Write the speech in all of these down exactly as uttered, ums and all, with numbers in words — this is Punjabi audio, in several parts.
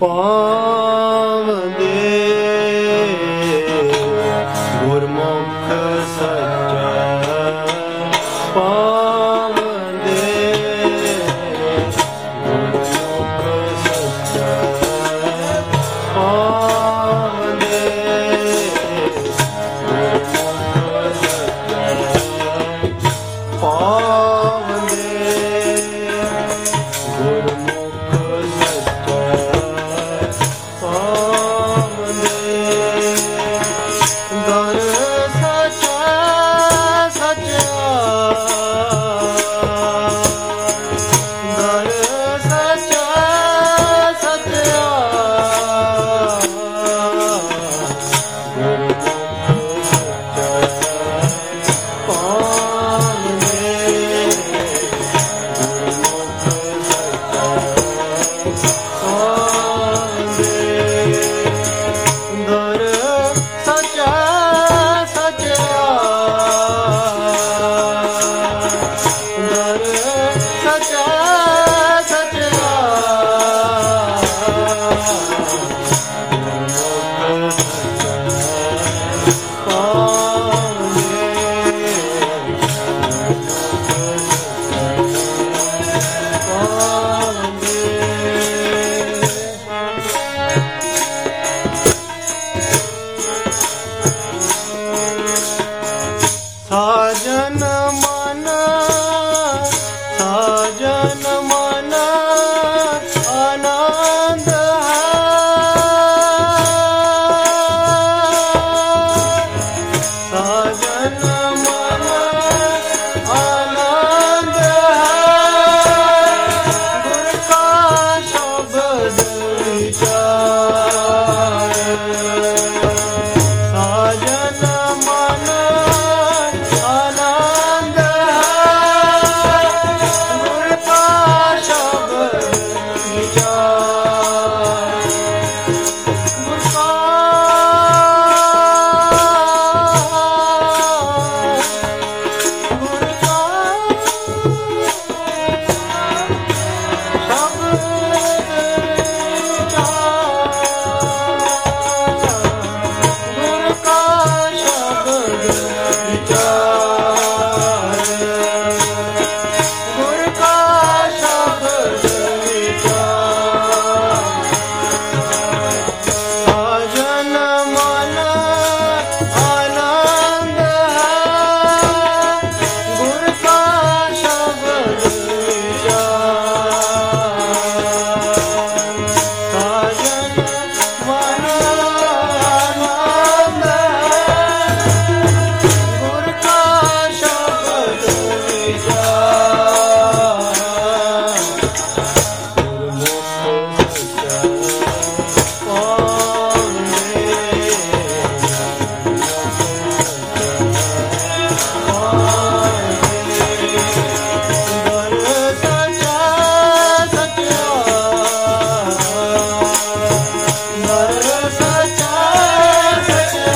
ਪਾਵੰਦੇ ਗੁਰਮੁਖ ਸੱਚਾ ਪਾਵੰਦੇ ਗੁਰਮੁਖ ਸੱਚਾ ਪਾਵੰਦੇ ਗੁਰਮੁਖ ਸੱਚਾ ਪਾਵੰਦੇ ਗੁਰਮੁਖ ਦਰ ਸੱਚਾ ਸੱਚਾ ਦਰ ਸੱਚਾ ਸੱਚਾ ਗੁਰਮੁਖ ਸੱਚਾ ਪਾਵੰਦੇ ਗੁਰਮੁਖ ਸੱਚਾ ਪਾਵੰਦੇ ਦਰ ਸੱਚਾ ਸੱਚਾ ਦਰ ਸੱਚਾ ਸੱਚਾ ਗੁਰਮੁਖ ਸੱਚਾ ਪਾਵੰਦੇ ਸਾਜਨ ਮਨ ਸਾਜਨ ਮਨ ਆਨੰਦ ਹੈ ਸਾਜਨ ਮਨ ਆਨੰਦ ਹੈ ਗੁਰ ਕਾ ਸ਼ਬਦ ਵਿਚਾਰ ਸਾਜਨ ਮਨ ਆਨੰਦ ਹੈ ਗੁਰ ਕਾ ਸ਼ਬਦ ਵਿਚਾਰ ਗੁਰ ਕਾ ਗੁਰ ਕਾ ਸ਼ਬਦ ਗੁਰ ਕਾ ਸ਼ਬਦ ਵਿਚਾਰ ਗੁਰ ਕਾ ਸ਼ਬਦ ਵਿਚਾਰ ਸਾਜਨ ਮਨ ਆਨੰਦ ਹੈ ਗੁਰ ਕਾ ਸ਼ਬਦ ਵਿਚਾਰ ਸਾਜਨ ਮਨ ਆਨੰਦ ਹੈ ਗੁਰ ਕਾ ਸ਼ਬਦ ਵਿਚਾਰ ਗੁਰਮੁਖ ਸੱਚਾ ਪਾਵੰਦੇ ਦਰ ਸੱਚਾ ਸੱਚਾ ਦਰ ਸੱਚਾ ਸੱਚਾ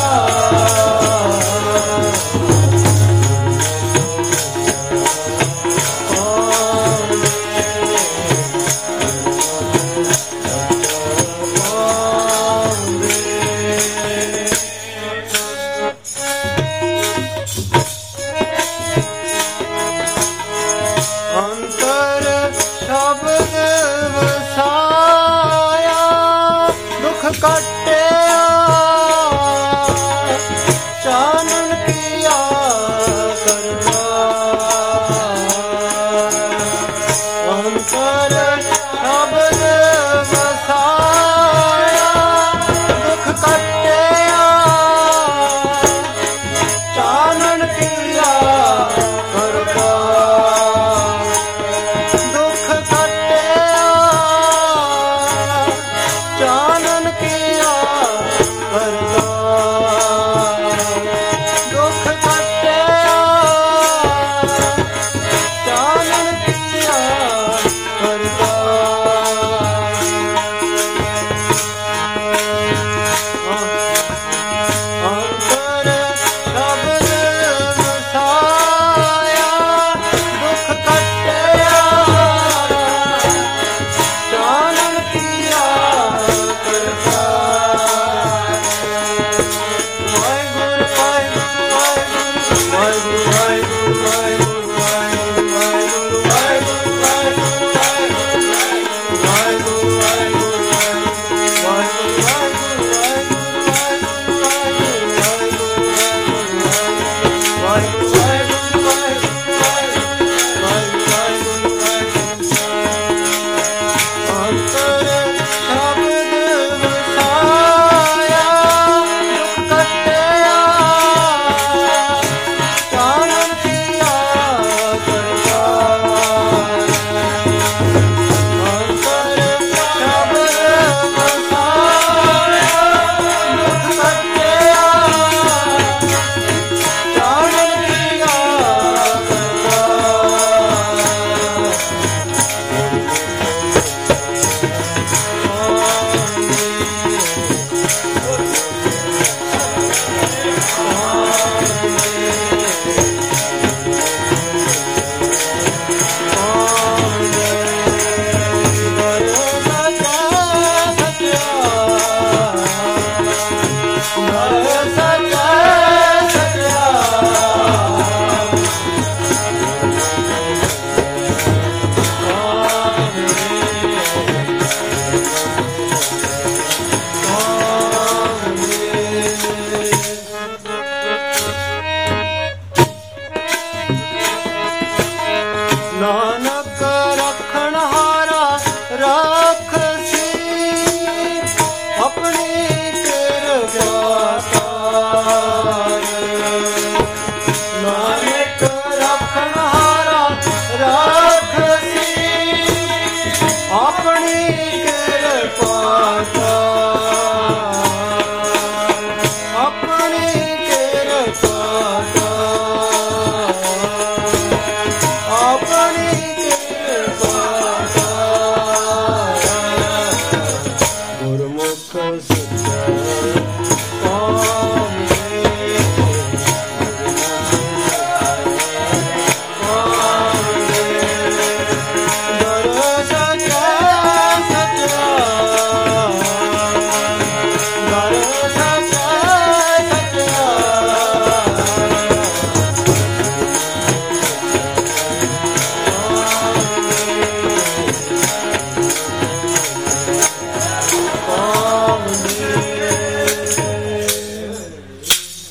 ਅੰਤਰ ਸ਼ਬਦ ਵਸਾਇਆ ਦੁਖ ਕੱਟ